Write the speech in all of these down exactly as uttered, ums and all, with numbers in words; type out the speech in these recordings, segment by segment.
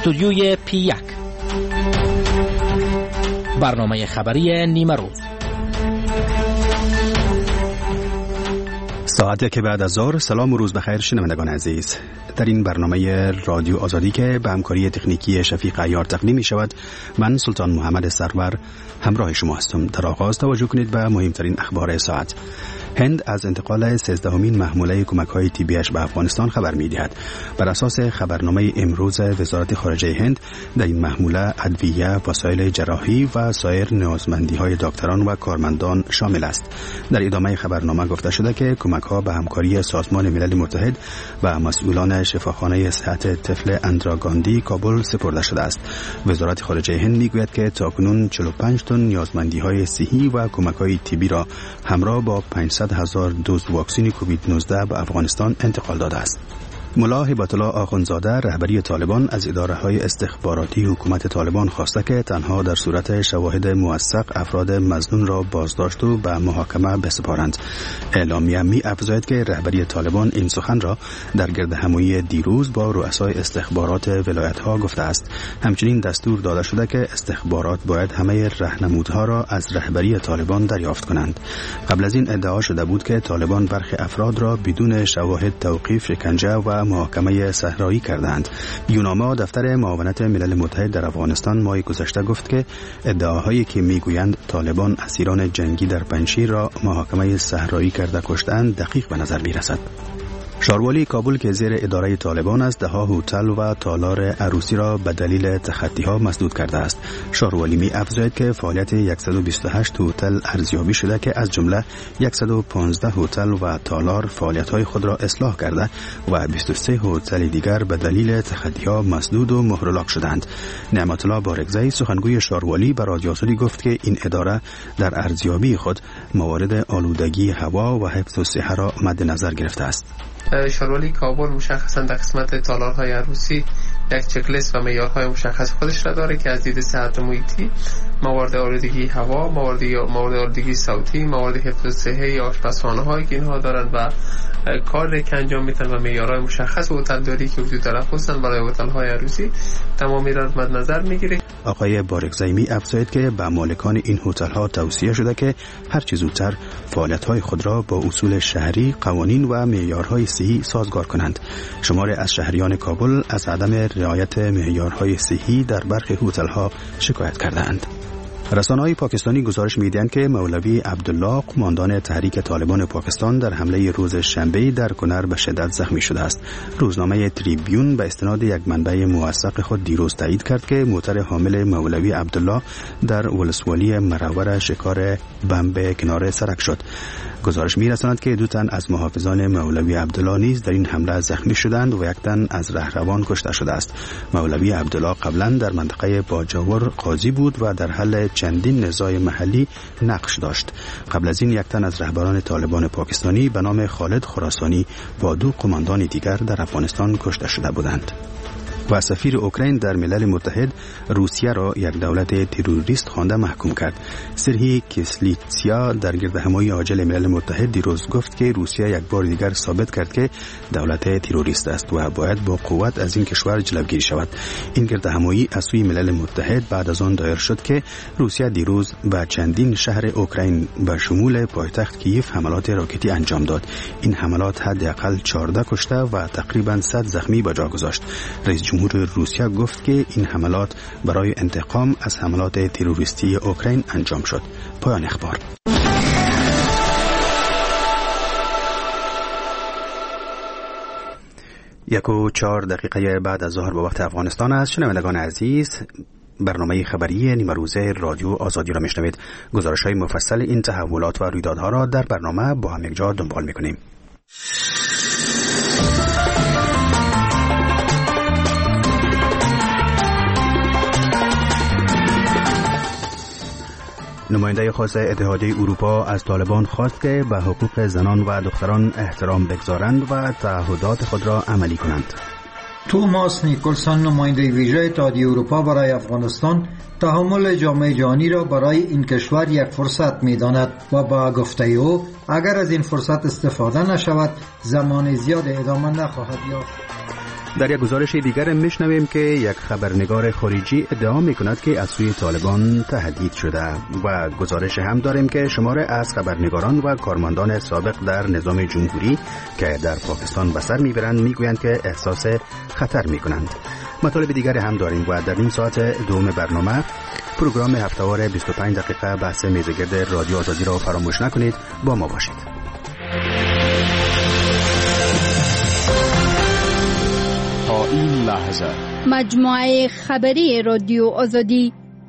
استودیوی پی یک، برنامه خبری نیمه روز. ساعتی که بعد از ظهر. سلام و روز بخیر شنوندگان عزیز. در این برنامه رادیو آزادی که به همکاری تکنیکی شفیق عیار تقدیم می شود، من سلطان محمد سرور همراه شما هستم. در آغاز توجه کنید به مهمترین اخبار ساعت. هند از انتقال سیزدهمین محموله کمک‌های طبیش به افغانستان خبر می‌دهد. بر اساس خبرنامه امروز وزارت خارجه هند، در این محموله ادویه، وسایل جراحی و سایر نیازمندی‌های دکتران و کارمندان شامل است. در ادامه خبرنامه گفته شده که کمک‌ها به همکاری سازمان ملل متحد و مسئولان شفاخانه صحت طفل اندراگاندی کابل سپرده شده است. وزارت خارجه هند می‌گوید که تاکنون چهل و پنج تن نیازمندی‌های صحی و کمک‌های طبی را همراه با پانصد هزار دوز واکسن کووید نوزده به افغانستان انتقال داده است. ملا هبت الله آخوندزاده رهبری طالبان از اداره‌های استخباراتی حکومت طالبان خواسته که تنها در صورت شواهد موثق افراد مظنون را بازداشت و به محاکمه بسپارند. اعلامیه می افزاید که رهبری طالبان این سخن را در گردهمایی دیروز با رؤسای استخبارات ولایت‌ها گفته است. همچنین دستور داده شده که استخبارات باید همه راهنمودها را از رهبری طالبان دریافت کنند. قبل از این ادعا شده بود که طالبان برخی افراد را بدون شواهد توقیف، شکنجه و محاکمه صحرایی کردند. یوناما دفتر معاونت ملل متحد در افغانستان ماه گذشته گفت که ادعاهایی که میگویند طالبان اسیران جنگی در پنجشیر را محاکمه صحرایی کرده کشتند دقیق به نظر میرسد. شاروالی کابل که زیر اداره طالبان است، دهها هتل و تالار عروسی را به دلیل تخطی‌ها مسدود کرده است. شاروالی می افزاید که فعالیت صد و بیست و هشت هتل ارزیابی شده که از جمله صد و پانزده هتل و تالار فعالیت‌های خود را اصلاح کرده و بیست و سه هتل دیگر به دلیل تخطی‌ها مسدود و مهر شدند. نعمت الله بارگزئی سخنگوی شاروالی به رادیو آزادی گفت که این اداره در ارزیابی خود موارد آلودگی هوا و حفظ الصحه را مد نظر گرفته است. شاروالی کابل مشخصا در قسمت تالارهای عروسی یک چکلیست و معیارهای مشخص خودش را داره که از دید صحت محیطی، موارد آلودگی هوا، موارد موارد آلودگی صوتی، موارد حفظ الصحه، آشپزخانه هایی که اینها دارند و کار که انجام میدن و معیارهای مشخص هتل داری که وجود داره خصوصا برای هتل های عروسی تمامی را مد نظر میگیره. آقای بارگزئی می افزاید که به مالکان این هتل ها توصیه شده که هر چه زودتر فعالیت های خود را با اصول شهری، قوانین و معیارهای صحی سازگار کنند. شماری از شهریان کابل از عدم رعایت معیارهای صحی در برخی هتل ها شکایت کردند. رسانه‌های پاکستانی گزارش می‌دهند که مولوی عبدالله قماندان تحریک طالبان پاکستان در حمله روز شنبه در کنر به شدت زخمی شده است. روزنامه تریبیون به استناد یک منبع موثق خود دیروز تایید کرد که موتر حامل مولوی عبدالله در ولسوالی مرور شکار بمب کنار سرک شد. گزارش می‌رساند که دو تن از محافظان مولوی عبدالله نیز در این حمله زخمی شدند و یک تن از رهروان کشته شده است. مولوی عبدالله قبلا در منطقه باجاور قاضی بود و در حل چندین نزاع محلی نقش داشت. قبل از این یک تن از رهبران طالبان پاکستانی به نام خالد خراسانی با دو قماندان دیگر در افغانستان کشته شده بودند. و سفیر اوکراین در ملل متحد روسیه را یک دولت تروریست خوانده محکوم کرد. سرهی کسلیتسیا در گردهمایی عاجل ملل متحد دیروز گفت که روسیه یک بار دیگر ثابت کرد که دولت تروریست است و باید با قوت از این کشور جلوگیری شود. این گردهمایی از سوی ملل متحد بعد از آن دایر شد که روسیه دیروز به چندین شهر اوکراین به شمول پایتخت کیف حملات راکتی انجام داد. این حملات حداقل چهارده کشته و تقریبا صد زخمی به جا گذاشت. رئیس جمهور روسیه گفت که این حملات برای انتقام از حملات تروریستی اوکراین انجام شد. پایان اخبار. یک و چهار دقیقه بعد از ظهر به وقت افغانستان است. شنوندگان عزیز، برنامه خبری نیمه روزه رادیو آزادی را میشنوید. گزارش‌های مفصل این تحولات و رویدادها را در برنامه با هم یکجا دنبال میکنیم. نماینده خاص اتحادیه اروپا از طالبان خواست که به حقوق زنان و دختران احترام بگذارند و تعهدات خود را عملی کنند. توماس نیکلسون نماینده ویژه اتحادیه اروپا برای افغانستان تحمل جامعه جهانی را برای این کشور یک فرصت می‌داند و با گفته او اگر از این فرصت استفاده نشود زمان زیاد ادامه نخواهد یافت. در یک گزارش دیگر میشنویم که یک خبرنگار خارجی ادعا میکند که از سوی طالبان تهدید شده و گزارش هم داریم که شماره از خبرنگاران و کارمندان سابق در نظام جمهوری که در پاکستان به سر میبرند میگویند که احساس خطر میکنند. مطالب دیگر هم داریم و در این ساعت دوم برنامه پروگرام هفته‌وار بیست و پنج دقیقه بحث میزگرد رادیو آزادی را فراموش نکنید. با ما باشید. تا این لحظه مجموعه خبری رادیو آزادی.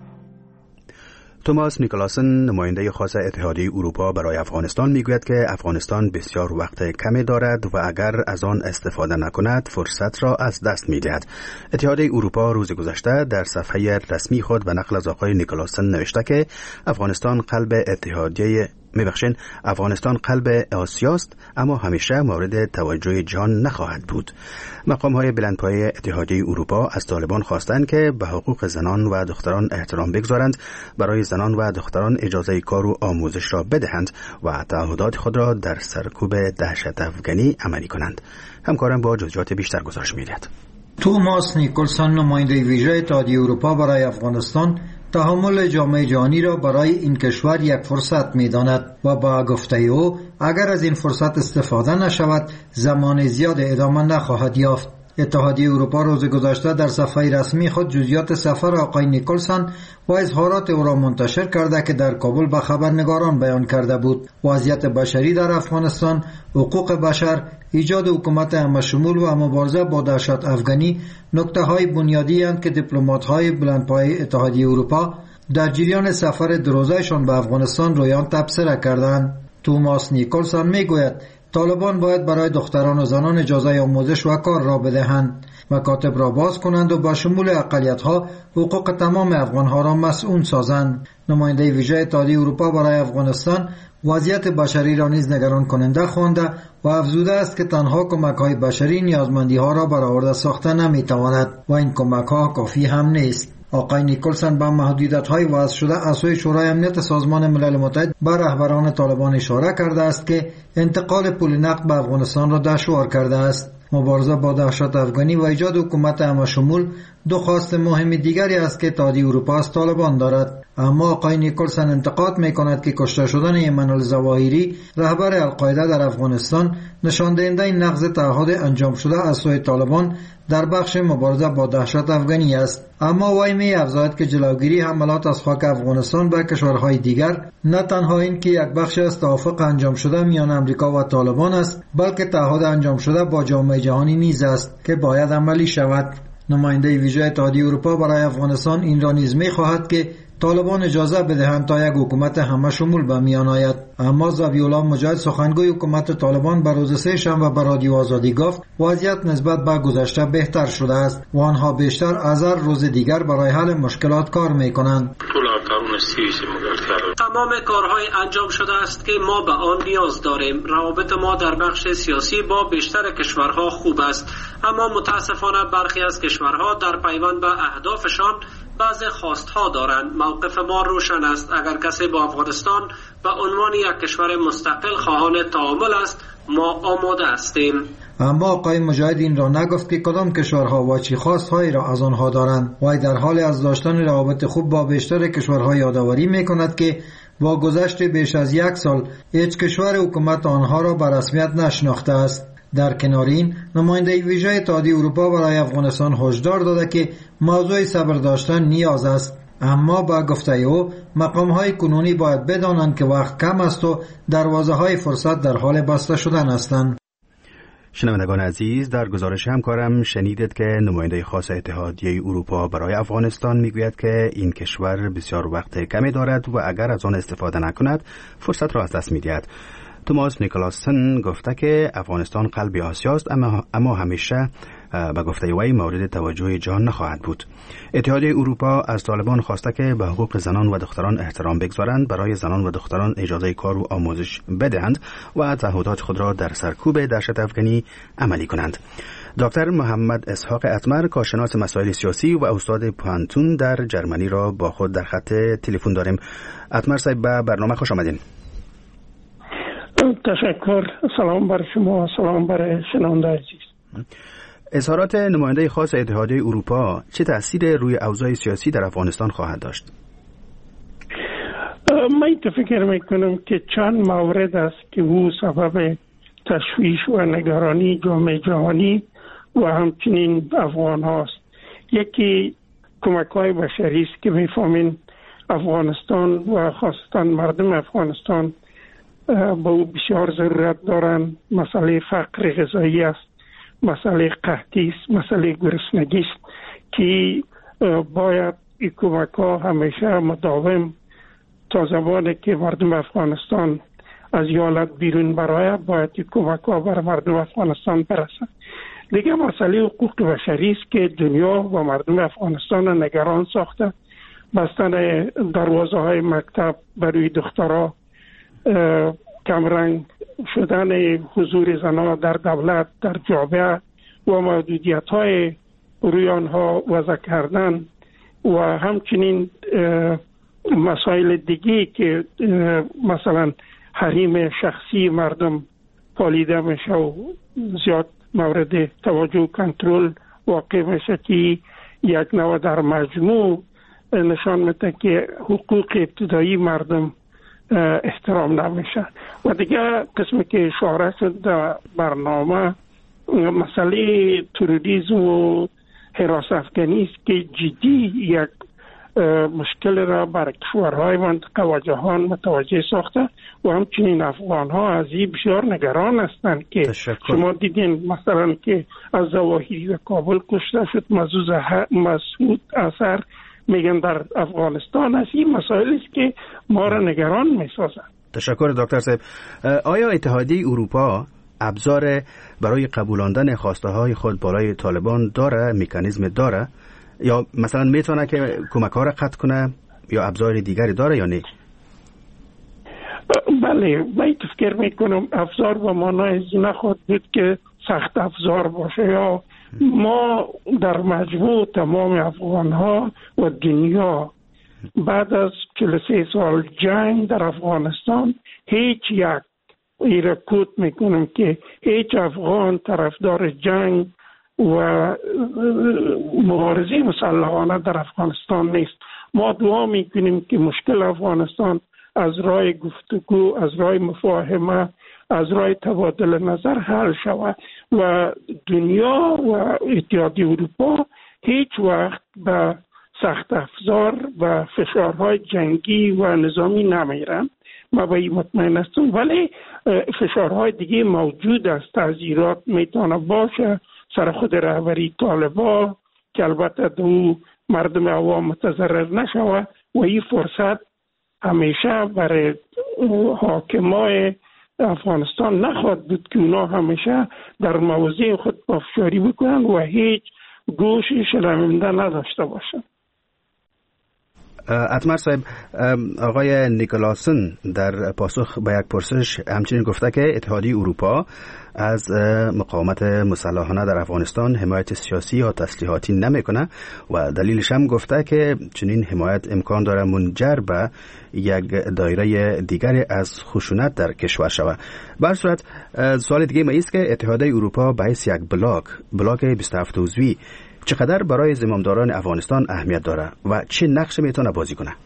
توماس نیکلاسن، نماینده خاص اتحادیه اروپا برای افغانستان، میگوید که افغانستان بسیار وقت کمی دارد و اگر از آن استفاده نکند فرصت را از دست می‌دهد. اتحادیه اروپا روز گذشته در صفحه رسمی خود به نقل از آقای نیکلاسن نوشته که افغانستان قلب اتحادیه میبخشین افغانستان قلب آسیاست اما همیشه مورد توجه جهان نخواهد بود. مقام‌های بلندپایه اتحادیه اروپا از طالبان خواستند که به حقوق زنان و دختران احترام بگذارند، برای زنان و دختران اجازه کار و آموزش را بدهند و تعهدات خود را در سرکوب دهشت افغانی عملی کنند. همکارم با جزئیات بیشتر گزارش می‌دهد. توماس نیکلسن، نماینده ویژه اتحادیه اروپا برای افغانستان، تحمل جامعه جهانی را برای این کشور یک فرصت می‌داند و با گفته او اگر از این فرصت استفاده نشود زمان زیاد ادامه نخواهد یافت. اتحادیه اروپا روز گذشته در صفحه رسمی خود جزئیات سفر آقای نیکلسن و اظهارات او را منتشر کرده که در کابل به خبرنگاران بیان کرده بود. وضعیت بشری در افغانستان، حقوق بشر، ایجاد حکومت همه‌شمول و مبارزه با دهشت افغانی نکته‌های بنیادی اند که دیپلمات‌های بلندپایه اتحادیه اروپا در جریان سفر دروزه‌شان به افغانستان رویان تبصره کردند. توماس نیکلسن میگوید طالبان باید برای دختران و زنان اجازه آموزش و کار را بدهند، مکاتب را باز کنند و با شمول اقلیت‌ها حقوق تمام افغان‌ها را مسئول سازند. نماینده ویژه اتحادیه اروپا برای افغانستان وضعیت بشری را نیز نگران کننده خوانده و افزوده است که تنها کمک‌های بشری نیازمندی‌ها را برآورده ساخته نمی‌تواند و این کمک‌ها کافی هم نیست. آقای نیکلسن به محدودیت‌های وضع شده از سوی شورای امنیت سازمان ملل متحد بر رهبران طالبان اشاره کرده است که انتقال پول نقد به افغانستان را دشوار کرده است. مبارزه با دهشت افغانی و ایجاد حکومت همه‌شمول دو خواست مهم دیگری است که اتحادیه اروپا از طالبان دارد. اما آقای نیکلسن انتقاد می‌کند که کشته شدن ایمن الظواهری رهبر القاعده در افغانستان نشان دهنده نقض تعهد انجام شده از سوی طالبان در بخش مبارزه با دهشت افغانی است. اما وی می‌افزاید که جلوگیری حملات از خاک افغانستان به کشورهای دیگر نه تنها این که یک بخش از توافق انجام شده میان امریکا و طالبان است، بلکه تعهد انجام شده با جامعه جهانی نیز است که باید عملی شود. نماینده ویژه اتحادیه اروپا برای افغانستان این را نیز می‌خواهد که طالبان اجازه بدهند تا یک حکومت همه شمول به میان آید. اما ذبیح‌الله مجاهد، سخنگوی حکومت طالبان، بر روز سه شنبه به رادیو آزادی گفت وضعیت نسبت به گذشته بهتر شده است و آنها بیشتر از هر روز دیگر برای حل مشکلات کار می‌کنند. تمام کارهای انجام شده است که ما به آن نیاز داریم. روابط ما در بخش سیاسی با بیشتر کشورها خوب است، اما متاسفانه برخی از کشورها در پیوند به اهدافشان بعض خواستها دارند. موقف ما روشن است. اگر کسی با افغانستان به عنوان یک کشور مستقل خواهان تعامل است، ما آماده هستیم. اما آقای مجاهد این را نگفت که کدام کشورها و چی خواستهایی را از آنها دارند. وی در حال از داشتن روابط خوب با بیشتر کشورها یادآوری می‌کند که با گذشت بیش از یک سال هیچ کشور حکومت آنها را به رسمیت نشناخته است. در کنار این، نماینده ویژه اتحادیه اروپا برای افغانستان هشدار داده که موضوع صبر داشتن نیاز است. اما با گفته او مقام‌های کنونی باید بدانند که وقت کم است و دروازه‌های فرصت در حال بسته شدن هستند. شنوندگان عزیز، در گزارش همکارم شنیدید که نماینده خاص اتحادیه اروپا برای افغانستان میگوید که این کشور بسیار وقت کمی دارد و اگر از آن استفاده نکند فرصت را از دست می‌دهد. توماس نیکلاسن گفته که افغانستان قلب آسیاست اما, اما همیشه به گفته وی مورد توجه جهان نخواهد بود. اتحادیه اروپا از طالبان خواسته که به حقوق زنان و دختران احترام بگذارند، برای زنان و دختران اجازه کار و آموزش بدهند و تعهدات خود را در سرکوب دهشت افغانی عملی کنند. دکتر محمد اسحاق اتمر، کارشناس مسائل سیاسی و استاد پانتون در جرمنی را با خود در خط تلفن داریم. اتمر صاحب، به برنامه خوش آمدین. تشکر. سلام بر شما، سلام بر شنونده عزیز. اظهارات نماینده خاص اتحادیه اروپا چه تأثیر روی اوضاع سیاسی در افغانستان خواهد داشت؟ من فکر میکنم که چند مورد است که او سبب تشویش و نگرانی جامعه جهانی و همچنین افغان هاست. یکی کمک های بشری است که میفهمین افغانستان و خاصتا مردم افغانستان با او بسیار ضرورت دارند. مسئله فقر غذایی است، مسئله قحطی است، مسئله گرسنگی است که باید این کمک ها همیشه مداوم تا زمانی که مردم افغانستان از یالت بیرون برای باید این کمک ها بر مردم افغانستان برسند. دیگه مسئله حقوق بشری است که دنیا و مردم افغانستان نگران ساخته. بستن دروازه های مکتب برای دخترها، کمرنگ شدن حضور زنان در دولت، در جامعه و محدودیت های روی آنها وضع کردن و همچنین مسائل دیگه که مثلا حریم شخصی مردم پالیده میشه و زیاد مورد توجه و کنترل واقع میشه که یک نوع در مجموع نشان میده که حقوق ابتدایی مردم احترام نمیشه. و دیگه قسمی که اشاره شد در برنامه مسئله تروریسم و حراس افغانی است که جدی یک مشکل را بر کشورهای منطقه و جهان متوجه ساخته و همچنین افغان ها از این بسیار نگران هستند که تشکر. شما دیدین مثلا که از ظواهری و کابل کشته شد، مسعود اثر میگن در افغانستان است. این مسائل است که ما را نگران میسازند. تشکر دکتر صاحب. آیا اتحادیه اروپا ابزار برای قبولاندن خواسته های خود بالای طالبان داره، مکانیزم داره، یا مثلا میتونه که کمک ها را قطع کنه، یا ابزار دیگری داره یا نه؟ بله، من فکر میکنم ابزار و معنای نخواهد بود که سخت افزار باشه. یا ما در مجموع تمام افغان ها و دنیا بعد از چهل و سه سال جنگ در افغانستان هیچ یک ایرکوت میکنم که هیچ افغان طرفدار جنگ و مبارزه مسلحانه در افغانستان نیست. ما دعا میکنیم که مشکل افغانستان از راه گفتگو، از راه مفاهمه، از راه تبادل نظر حل شود و دنیا و اتحادیه اروپا هیچ وقت به سخت افزار و فشارهای جنگی و نظامی نمیرن. ما به این مطمئن هستم، ولی فشارهای دیگه موجود است. تعزیرات میتونه باشه سر خود رهبری طالبان که البته دو مردم عوام متضرر نشوه و این فرصت همیشه برای حاکمای افغانستان نخواهد بود که اونا همیشه در موضع خود پافشاری بکنن و هیچ گوشی شرمنده نداشته باشن. اتمر صاحب، آقای نیکلاسن در پاسخ به یک پرسش همچنین گفته که اتحادیه اروپا از مقاومت مسلحانه در افغانستان حمایت سیاسی یا تسلیحاتی نمیکنه و دلیلش هم گفته که چنین حمایت امکان داره منجر به یک دایره دیگری از خشونت در کشور شود. به هر صورت سوال دیگه ما است که اتحادیه اروپا به حیث یک بلاک بلاک بیست و هفت عضوی چقدر برای زمامداران افغانستان اهمیت داره و چه نقش میتونه بازی کنه؟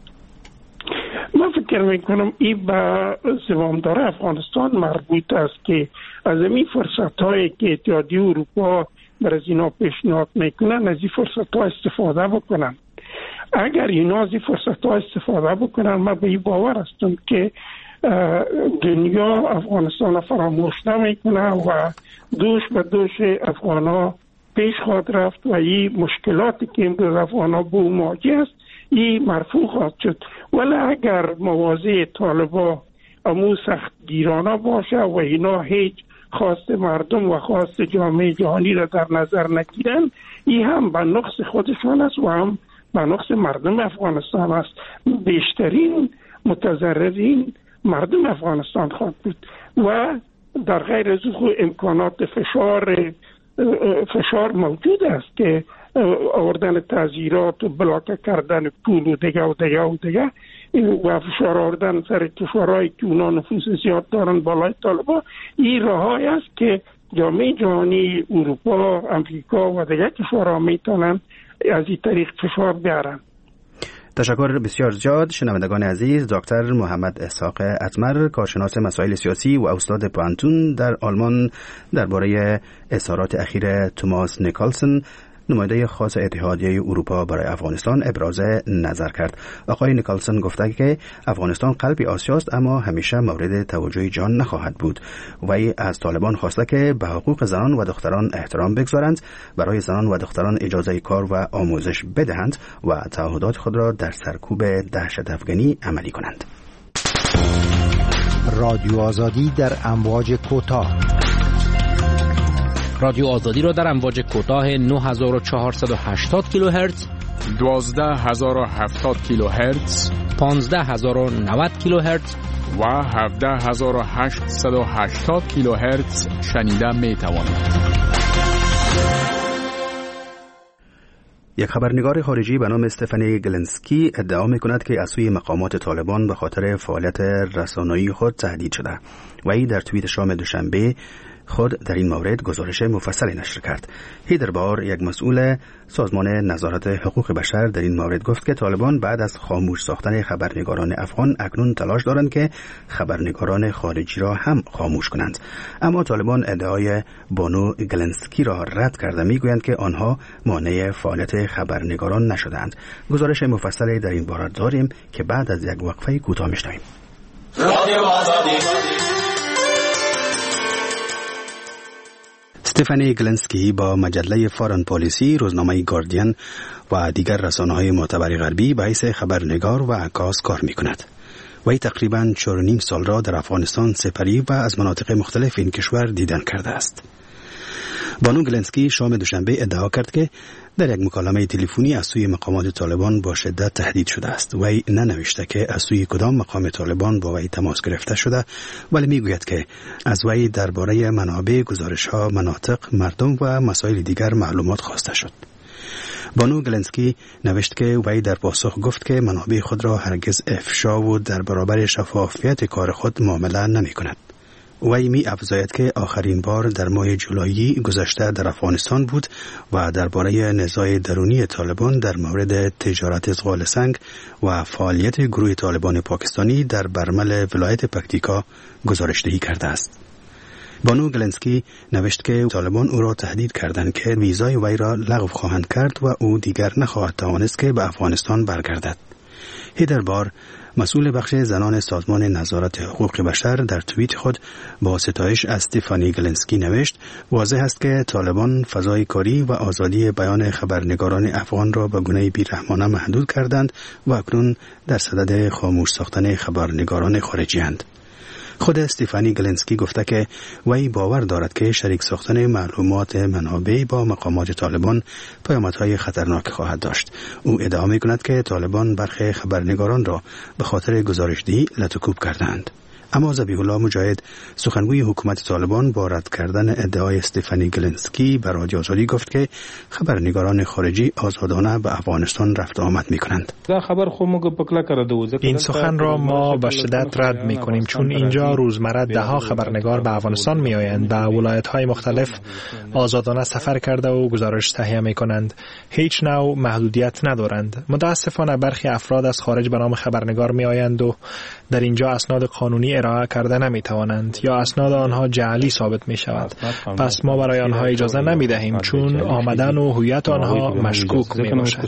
من فکر میکنم این به زمامدار افغانستان مربوط است که از این فرصت هایی که اتحادیه اروپا بر از اینا پیشنهاد میکنن از این فرصت ها استفاده بکنن. اگر اینا از این فرصت ها استفاده بکنن من به این باور هستم که دنیا افغانستان فراموش نمیکنه و دوش به دوش افغان ها پیش خواهد رفت و این مشکلاتی که امروز افغان ها با مواجه است این مرفوع خواهد شد. ولی اگر مواضع طالبا امو سخت گیرانه باشه و اینا هیچ خواست مردم و خواست جامعه جهانی را در نظر نگیرن، این هم به نقص خودشان است و هم به نقص مردم افغانستان است. بیشترین متضررین مردم افغانستان خواهد بود و در غیر از او امکانات فشار فشار موجود است که آوردن تعزیرات و بلاک کردن پول و دیگه و دیگه و دیگه و فشار آوردن سر کشورهایی که اونا نفوذ زیاد دارن بالای طالبان. این راه‌هایی است که جامعه جهانی، اروپا، امریکا و دیگر کشورها میتونن از این طریق فشار بیارن. تشکر بسیار زیاد. شنوندگان عزیز، دکتر محمد اسحاق اتمر، کارشناس مسائل سیاسی و استاد پانتون در آلمان، درباره اظهارات اخیر توماس نیکلسن، نماینده خاص اتحادیه اروپا برای افغانستان، ابراز نظر کرد. آقای نیکلسن گفته که افغانستان قلب آسیاست اما همیشه مورد توجه جهان نخواهد بود. وی از طالبان خواسته که به حقوق زنان و دختران احترام بگذارند، برای زنان و دختران اجازه کار و آموزش بدهند و تعهدات خود را در سرکوب دهشت افغانی عملی کنند. رادیو آزادی در امواج کوتاه. رادیو آزادی را در امواج کوتاه نه هزار و چهارصد و هشتاد کیلوهرتز، دوازده هزار و هفتاد کیلوهرتز، پانزده هزار و نود کیلوهرتز و هفده هزار و هشتصد و هشتاد کیلوهرتز شنیده می توانید. یک خبرنگار خارجی به نام استفانی گلنسکی ادعا می‌کند که از سوی مقامات طالبان به خاطر فعالیت رسانه‌ای خود تهدید شده. وی در توییت شام دوشنبه خود در این مورد گزارش مفصلی نشر کرد. هیدربار، یک مسئول سازمان نظارت حقوق بشر، در این مورد گفت که طالبان بعد از خاموش ساختن خبرنگاران افغان اکنون تلاش دارند که خبرنگاران خارجی را هم خاموش کنند. اما طالبان ادعای بانو گلنسکی را رد کرده، میگویند که آنها مانع فعالیت خبرنگاران نشدند. گزارش مفصلی در این باره داریم که بعد از یک وقفه کوتاه میشنویم. استفانی گلنسکی با مجله فارن پالیسی، روزنامه گاردین و دیگر رسانه‌های معتبر غربی به حیث خبرنگار و عکاس کار می‌کند. وی تقریباً چهار و نیم سال را در افغانستان سپری و از مناطق مختلف این کشور دیدن کرده است. بانو گلنسکی شام دوشنبه ادعا کرد که در یک مکالمه تلفنی از سوی مقامات طالبان با شدت تهدید شده است. وی ننوشته که از سوی کدام مقام طالبان با وی تماس گرفته شده، ولی میگوید که از وی درباره منابع گزارش‌ها، مناطق، مردم و مسائل دیگر معلومات خواسته شد. بانو گلنسکی نوشت که وی در پاسخ گفت که منابع خود را هرگز افشا و در برابر شفافیت کار خود معامله نمی کند. وی می افزاید که آخرین بار در ماه جولای گذشته در افغانستان بود و درباره نزاع درونی طالبان در مورد تجارت ازغال سنگ و فعالیت گروه طالبان پاکستانی در برمل ولایت پکتیکا گزارشدهی کرده است. بانو گلنسکی نوشت که طالبان او را تهدید کردند که ویزای وی را لغو خواهند کرد و او دیگر نخواهد توانست که به افغانستان برگردد. هیدربار، مسئول بخش زنان سازمان نظارت حقوق بشر، در توییت خود با ستایش از استفانی گلنسکی نوشت: واضح است که طالبان فضای کاری و آزادی بیان خبرنگاران افغان را به گونه بی‌رحمانه محدود کردند و اکنون در صدد خاموش ساختن خبرنگاران خارجی اند. خود استفانی گلنسکی گفته که وی باور دارد که شریک ساختن معلومات منابع با مقامات طالبان پیامدهای خطرناک خواهد داشت. او ادعا می‌کند که طالبان برخی خبرنگاران را به خاطر گزارشدهی لطوکوب کردند. اما ذبیح الله مجاهد، سخنگوی حکومت طالبان، با رد کردن ادعای استفانی گلنسکی بر رادیو آزادی گفت که خبرنگاران خارجی آزادانه به افغانستان رفت و آمد می‌کنند. این سخن را ما به شدت رد می‌کنیم، چون اینجا روزمره ده‌ها خبرنگار به افغانستان می‌آیند، به ولایت‌های مختلف آزادانه سفر کرده و گزارش تهیه می‌کنند. هیچ نوع محدودیت ندارند. متأسفانه برخی افراد از خارج به نام خبرنگار می‌آیند و در اینجا اسناد قانونی ارائه کرده نمی‌توانند یا اسناد آنها جعلی ثابت می‌شود. پس ما برای آنها اجازه نمی‌دهیم، چون آمدن و هویت آنها مشکوک می‌باشد.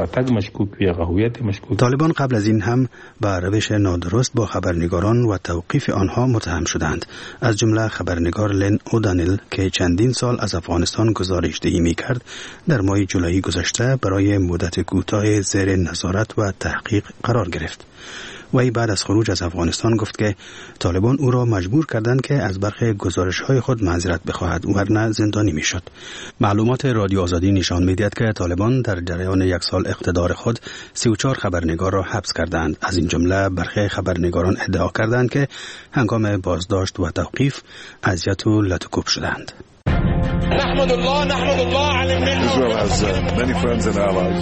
طالبان قبل از این هم به روش نادرست با خبرنگاران و توقیف آنها متهم شدند، از جمله خبرنگار لن اودانیل که چندین سال از افغانستان گزارشدهی می‌کرد، در ماه جولای گذشته برای مدت کوتاه زیر نظارت و تحقیق قرار گرفت. وی بعد از خروج از افغانستان گفت که طالبان او را مجبور کردند که از برخی گزارش‌های خود معذرت بخواهد، ورنه زندانی می‌شد. معلومات رادیو آزادی نشان می‌دهد که طالبان در جریان یک سال اقتدار خود سی و چهار خبرنگار را حبس کردند. از این جمله برخی خبرنگاران ادعا کردند که هنگام بازداشت و توقیف اذیت و لطوکوب شدند. نحمد الله نحمد الله على المنة. Israel has uh, many friends and allies.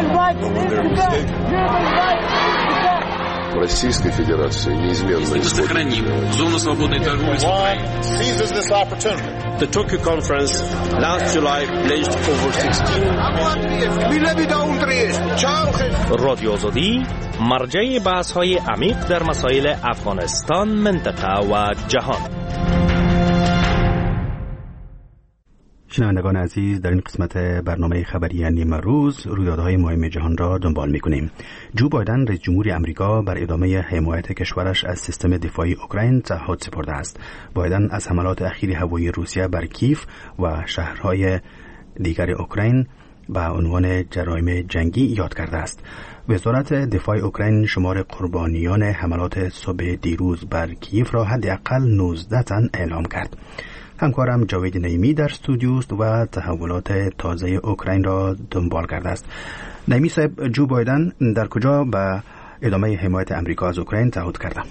Российской Федерации неизменно исходит. seizes this opportunity The Tokyo conference last July pledged over sixteen. رادیو آزادی مرجع بحث‌های عمیق در مسائل افغانستان، منطقه و جهان. شنوندگان عزیز، در این قسمت برنامه خبری نیمه روز رویدادهای مهم جهان را دنبال می‌کنیم. جو بایدن رئیس جمهور آمریکا بر ادامه حمایت کشورش از سیستم دفاعی اوکراین تعهد سپرده است. بایدن از حملات اخیر هوایی روسیه بر کیف و شهرهای دیگر اوکراین به عنوان جرایم جنگی یاد کرده است. وزارت دفاع اوکراین شمار قربانیان حملات صبح دیروز بر کیف را حداقل نوزده تن اعلام کرد. همکارم جاوید نعیمی در استودیو است و تحولات تازه اوکراین را دنبال کرده است. نعیمی صاحب، جو بایدن در کجا به ادامه حمایت امریکا از اوکراین تعهد کرده؟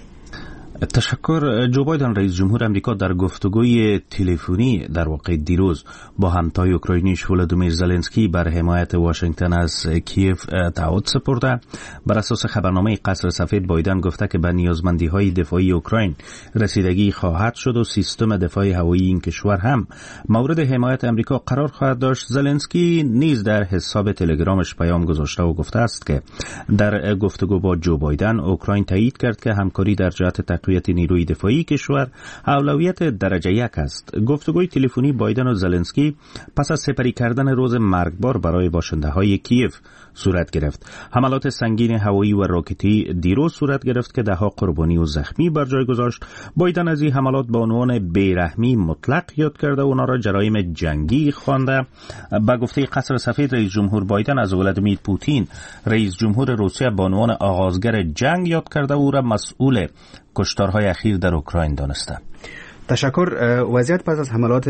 تشکر. جو بایدن رئیس جمهور امریکا در گفتگوی تلفنی در واقع دیروز با همتای اوکراینیش ولادیمیر زلنسکی بر حمایت واشنگتن از کیف تعهد سپرده. بر اساس خبرنامه قصر سفید، بایدن گفته که به نیازمندی‌های دفاعی اوکراین رسیدگی خواهد شد و سیستم دفاعی هوایی این کشور هم مورد حمایت امریکا قرار خواهد داشت. زلنسکی نیز در حساب تلگرامش پیام گذاشته و گفته است که در گفتگو با جو بایدن اوکراین تایید کرد که همکاری در جهت تقویت نیروی دفاعی کشور اولویت درجه یک است. گفتگوی تلفنی بایدن و زلنسکی پس از سپری کردن روز مرگبار برای باشنده‌های کیف صورت گرفت. حملات سنگین هوایی و راکتی دیروز صورت گرفت که ده‌ها قربانی و زخمی بر جای گذاشت. بایدن از این حملات به عنوان بیرحمی مطلق یاد کرده و اونا را جرایم جنگی خوانده. با گفته قصر سفید، رئیس جمهور بایدن از ولادیمیر پوتین رئیس جمهور روسیه به عنوان آغازگر جنگ یاد کرده و او را مسئول کشتارهای اخیر در اوکراین دانسته. تشکر. وضعیت پس از حملات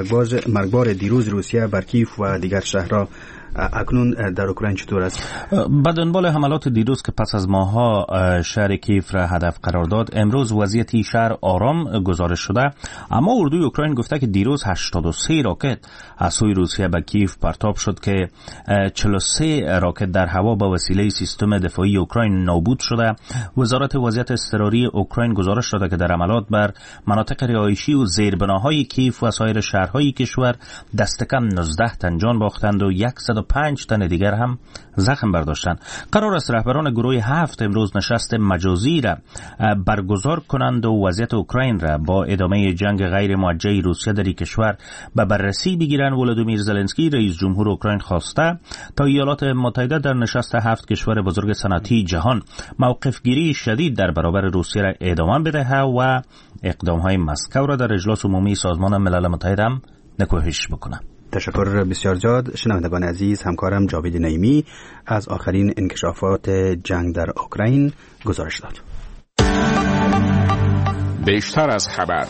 مرگبار دیروز روسیه بر کیف و دیگر شهرها اکنون در اوکراین چطور است؟ به دنبال حملات دیروز که پس از ماه‌ها شهر کیف را هدف قرار داد، امروز وضعیت شهر آرام گزارش شده، اما اردوی اوکراین گفته که دیروز هشتاد و سه راکت از سوی روسیه به کیف پرتاب شد که چهل و سه راکت در هوا با وسیله سیستم دفاعی اوکراین نابود شده. وزارت وضعیت اضطراری اوکراین گزارش داده که در حملات بر مناطق رهایشی و زیربناهای کیف و سایر شهرهای کشور دست کم نوزده تن جان باختند و صد و پنج تن دیگر هم زخم برداشتند. قرار است رهبران گروه هفت امروز نشست مجازی را برگزار کنند و وضعیت اوکراین را با ادامه جنگ غیر موجه روسیه در این کشور به بررسی بگیرند. ولادیمیر زلنسکی رئیس جمهور اوکراین خواسته تا ایالات متحده در نشست هفت کشور بزرگ صنعتی جهان موقف گیری شدید در برابر روسیه را ادامه بده و اقدام‌های مسکو را در اجلاس عمومی سازمان ملل متحد هم نکوهش بکنه. تشکر بسیار زیاد. شنوندگان عزیز، همکارم جاوید نعیمی از آخرین انکشافات جنگ در اوکراین گزارش داد. بیشتر از خبر.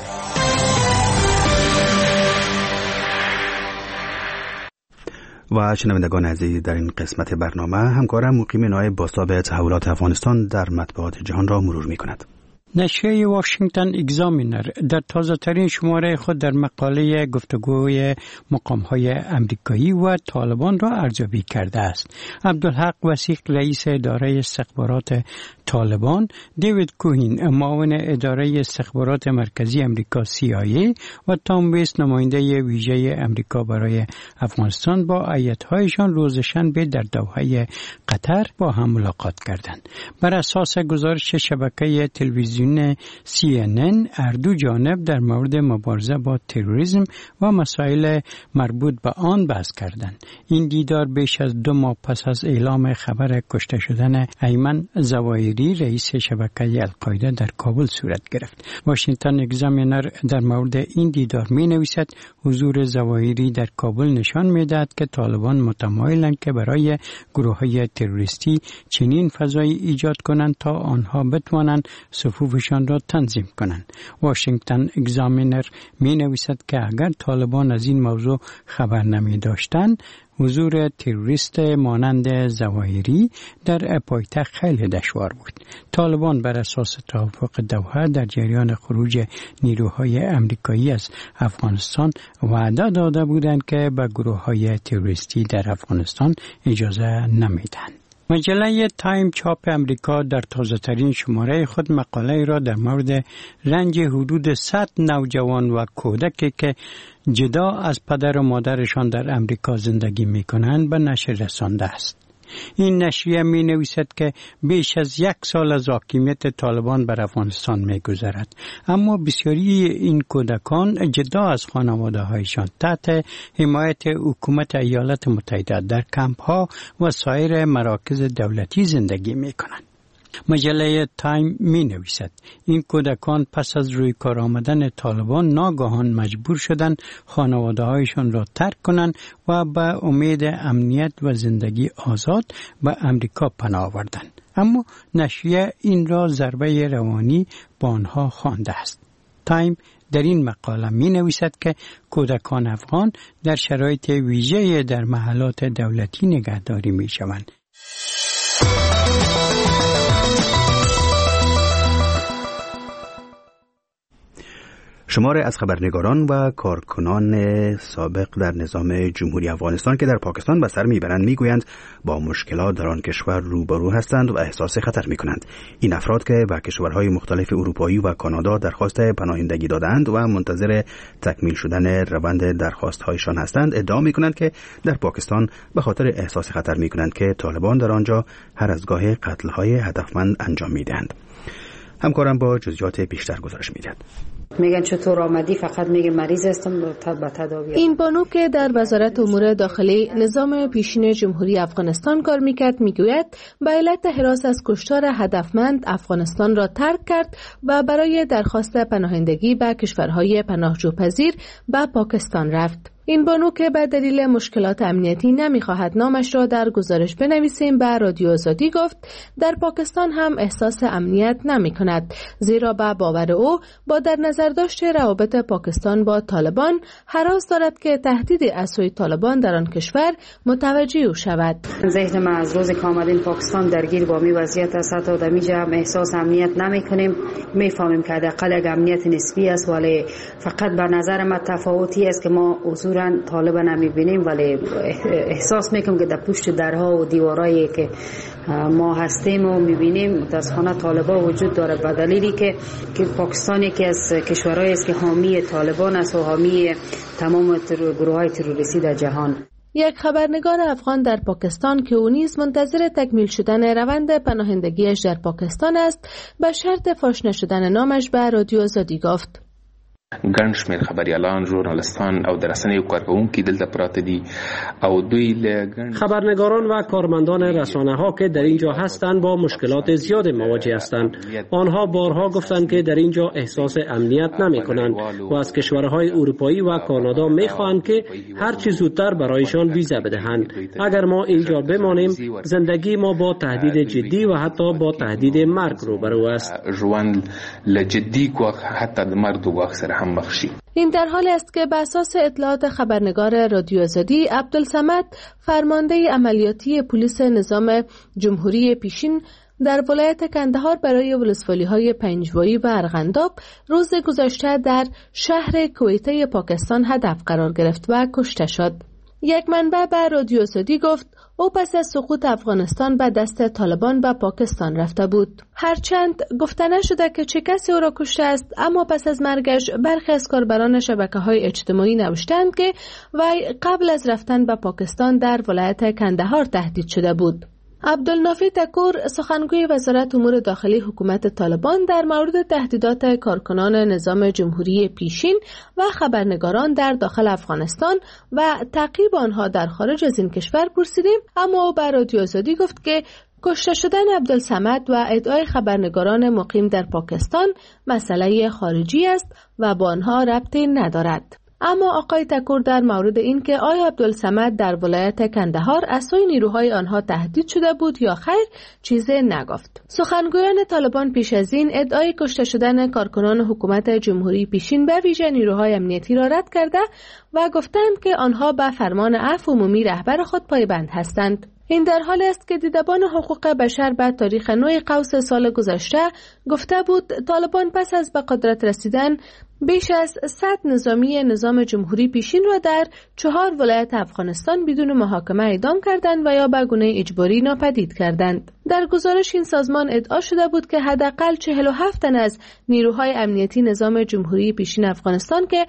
و شنوندگان عزیز، در این قسمت برنامه همکارم مقیم نایب بازتاب تحولات افغانستان در مطبوعات جهان را مرور می کند. نشریه واشنگتن اگزامینر در تازه ترین شماره خود در مقاله گفتگوی مقام‌های امریکایی و طالبان را ارزیابی کرده است. عبدالحق وثیق رئیس اداره استخبارات طالبان، دیوید کوهین معاون اداره استخبارات مرکزی امریکا سی آی ای و تام ویست نماینده ویژه امریکا برای افغانستان با هیئت‌هایشان روز شنبه در دوحه قطر با هم ملاقات کردند. بر اساس گزارش شبکه تلویزیون سی ان ان، هر دو جانب در مورد مبارزه با تروریسم و مسائل مربوط به آن بحث کردند. این دیدار بیش از دو ماه پس از اعلام خبر کشته شدن ایمن زواهری رئیس شبکه القاعده در کابل صورت گرفت. واشنگتن اگزامینر در مورد این دیدار می نویسد حضور زواهری در کابل نشان می دهد که طالبان متمایلند که برای گروه های تروریستی چنین فضایی ایجاد کنند تا آنها بتوانند صفوفشان را تنظیم کنند. واشنگتن اگزامینر می نویسد که اگر طالبان از این موضوع خبر نمی داشتند، حضور تروریست مانند زواهری در پایتخت خیلی دشوار بود. طالبان بر اساس توافق دوحه در جریان خروج نیروهای امریکایی از افغانستان وعده داده بودند که به گروه‌های تروریستی در افغانستان اجازه نمیدن. مجله تایم چاپ امریکا در تازه‌ترین شماره خود مقاله را در مورد رنج حدود صد نوجوان و کودکی که جدا از پدر و مادرشان در امریکا زندگی می‌کنند به نشر رسانده است. این نشریه می نویسد که بیش از یک سال از حاکمیت طالبان بر افغانستان می گذرد، اما بسیاری این کودکان جدا از خانواده هایشان تحت حمایت حکومت ایالات متحده در کمپ ها و سایر مراکز دولتی زندگی می کنند. مجله تایم می نویسد این کودکان پس از روی کار آمدن طالبان ناگهان مجبور شدند خانواده هایشان را ترک کنند و به امید امنیت و زندگی آزاد به امریکا پناه آوردند، اما نشریه این را ضربه روانی به آنها خوانده است. تایم در این مقاله می نویسد که کودکان افغان در شرایط ویژه در محلات دولتی نگهداری می شوند. شمار از خبرنگاران و کارکنان سابق در نظام جمهوری افغانستان که در پاکستان به سر میبرند میگویند با مشکلات در آن کشور روبرو هستند و احساس خطر میکنند. این افراد که به کشورهای مختلف اروپایی و کانادا درخواست پناهندگی دادند و منتظر تکمیل شدن روند درخواست‌هایشان هستند، ادعا میکنند که در پاکستان به خاطر احساس خطر میکنند که طالبان در آنجا هر از گاه قتل‌های هدفمند انجام میدهند. همکارم با جزئیات بیشتر گزارش میدهد. میگن چطور آمدی؟ فقط میگه مریض هستم به تداوی. این بانو که در وزارت امور داخلی نظام پیشین جمهوری افغانستان کار میکرد میگوید به علت هراس از کشتار هدفمند افغانستان را ترک کرد و برای درخواست پناهندگی به کشورهای پناهجوپذیر به پاکستان رفت. این بانو که به دلیل مشکلات امنیتی نمیخواهد نامش را در گزارش بنویسیم به رادیو آزادی گفت در پاکستان هم احساس امنیت نمی کند، زیرا به باور او با در نظر داشت روابط پاکستان با طالبان هراس دارد که تهدید از سوی طالبان در آن کشور متوجه او شود. ذهن ما از روز که آمدیم پاکستان درگیر با می وضعیت است، حتی در اینجا هم احساس امنیت نمی کنیم. میفهمیم که حداقل یک امنیت نسبی است، ولی فقط به نظر ما تفاوتی است که ما اصولا طالبان نمیبینیم، ولی احساس میکنم که در پشت درها و دیوارایی که ما هستیم و میبینیم متاسفانه طالبان وجود داره، به دلیلی که که پاکستان یکی از کشورهایی است که حامی طالبان است و حامی تمام گروه‌های تروریستی در جهان. یک خبرنگار افغان در پاکستان که او نیز منتظر تکمیل شدن روند پناهندگیش در پاکستان است، به شرط فاش نشدن نامش به رادیو آزادی گفت: ګڼ شمېر خبریالان، ژورنالیستان او د رسنیو کارکوونکي دلته پراته دي او دوی له خبرنگاران و کارمندان رسانه ها که در اینجا هستند با مشکلات زیاد مواجه هستند. آنها بارها گفتند که در اینجا احساس امنیت نمی کنند و از کشورهای اروپایی و کانادا می خواهند که هر چه زودتر برایشان ویزا بدهند. اگر ما اینجا بمانیم زندگی ما با تهدید جدی و حتی با تهدید مرگ روبرو است. ژوند له جدي ګواښ حتی د مرګ د ګواښ سره هم مخ شي. این در حالی است که بر اساس اطلاعات خبرنگار رادیو آزادی عبدالصمد، فرمانده عملیاتی پلیس نظام جمهوری پیشین در ولایت کندهار برای ولسوالی‌های پنجوایی و ارغنداب روز گذشته در شهر کویته پاکستان هدف قرار گرفت و کشته شد. یک منبع به رادیو آزادی گفت او پس از سقوط افغانستان به دست طالبان به پاکستان رفته بود. هرچند گفته نشده که چه کسی او را کشته است، اما پس از مرگش برخی از کاربران شبکه‌های اجتماعی نوشتند که وی قبل از رفتن به پاکستان در ولایت کندهار تهدید شده بود. عبدالنافی تکور، سخنگوی وزارت امور داخلی حکومت طالبان، در مورد تهدیدات کارکنان نظام جمهوری پیشین و خبرنگاران در داخل افغانستان و تعقیب آنها در خارج از این کشور پرسیدیم، اما او به رادیو آزادی گفت که کشته شدن عبدالصمد و ادعای خبرنگاران مقیم در پاکستان مسئله خارجی است و با آنها ربطی ندارد. اما آقای تکور در مورد این که آیا عبدالصمد در ولایت کندهار از سوی نیروهای آنها تهدید شده بود یا خیر چیزی نگفت. سخنگویان طالبان پیش از این ادعای کشته شدن کارکنان حکومت جمهوری پیشین به ویژه نیروهای امنیتی را رد کرده و گفتند که آنها به فرمان عفو عمومی رهبر خود پایبند هستند. این در حالی است که دیدبان حقوق بشر به تاریخ نو قوس سال گذشته گفته بود طالبان پس از به قدرت رسیدن بیش از صد نظامی نظام جمهوری پیشین را در چهار ولایت افغانستان بدون محاکمه اعدام کردند و یا به گونه اجباری ناپدید کردند. در گزارش این سازمان ادعا شده بود که حداقل چهل و هفت تن از نیروهای امنیتی نظام جمهوری پیشین افغانستان که